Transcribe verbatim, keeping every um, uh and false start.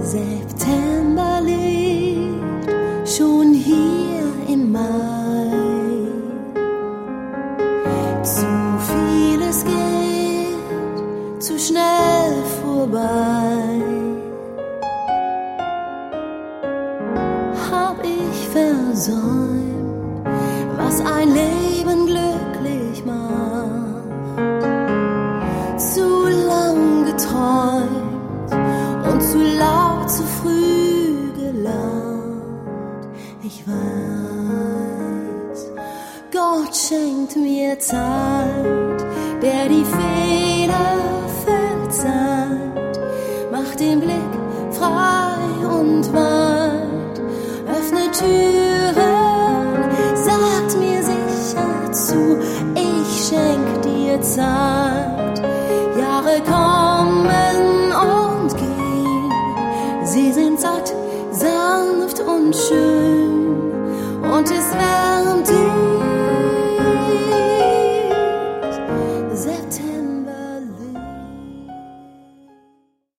September liegt schon hier im Mai. Zu vieles geht zu schnell vorbei. Hab ich versäumt, was ein Leben glücklich macht? Zu lang geträumt und zu laut, zu früh gelacht. Ich weiß, Gott schenkt mir Zeit.